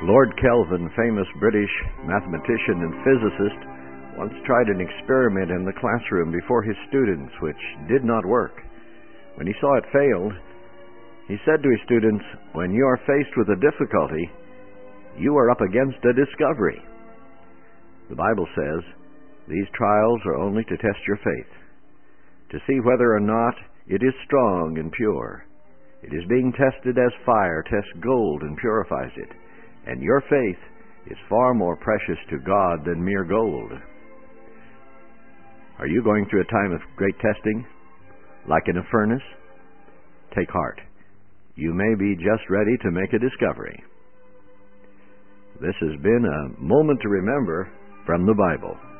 Lord Kelvin, famous British mathematician and physicist, once tried an experiment in the classroom before his students which did not work. When he saw it failed, he said to his students, "When you are faced with a difficulty, you are up against a discovery." The Bible says, "These trials are only to test your faith, to see whether or not it is strong and pure. It is being tested as fire tests gold and purifies it. And your faith is far more precious to God than mere gold." Are you going through a time of great testing, like in a furnace? Take heart. You may be just ready to make a discovery. This has been a moment to remember from the Bible.